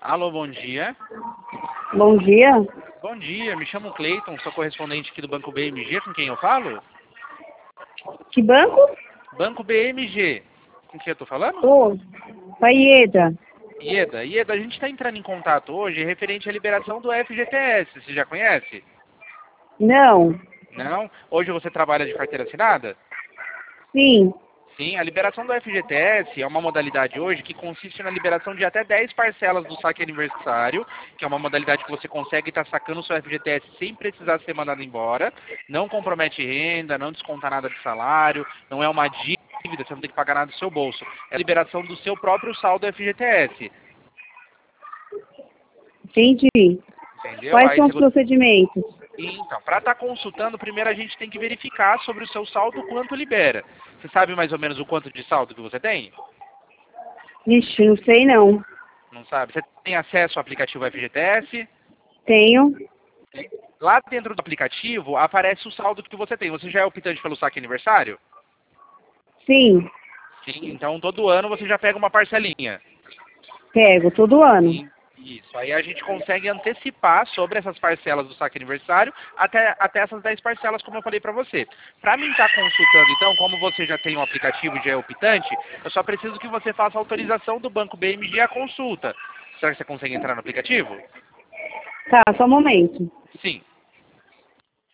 Alô, bom dia. Bom dia. Bom dia, me chamo Cleiton, sou correspondente aqui do Banco BMG, com quem eu falo? Que banco? Banco BMG, com quem eu tô falando? Ô, Paieda. Ieda, a gente está entrando em contato hoje referente à liberação do FGTS, você já conhece? Não. Não? Hoje você trabalha de carteira assinada? Sim. Sim, a liberação do FGTS é uma modalidade hoje que consiste na liberação de até 10 parcelas do saque aniversário, que é uma modalidade que você consegue estar sacando o seu FGTS sem precisar ser mandado embora, não compromete renda, não desconta nada de salário, não é uma dívida, você não tem que pagar nada do seu bolso. É a liberação do seu próprio saldo FGTS, Entendi. entendeu? Quais Aí são você... os procedimentos? Então, para estar consultando, primeiro a gente tem que verificar sobre o seu saldo quanto libera. Você sabe mais ou menos o quanto de saldo que você tem? Vixe, não sei não. Não sabe? Você tem acesso ao aplicativo FGTS? Tenho? Lá dentro do aplicativo aparece o saldo que você tem. Você já é optante pelo saque aniversário? Sim. Sim, então todo ano você já pega uma parcelinha. Pego todo ano. Isso, aí a gente consegue antecipar sobre essas parcelas do saque aniversário até essas 10 parcelas, como eu falei para você. Para mim estar consultando, então, como você já tem um aplicativo e já é optante, eu só preciso que você faça a autorização do Banco BMG à consulta. Será que você consegue entrar no aplicativo? Tá, só um momento. Sim.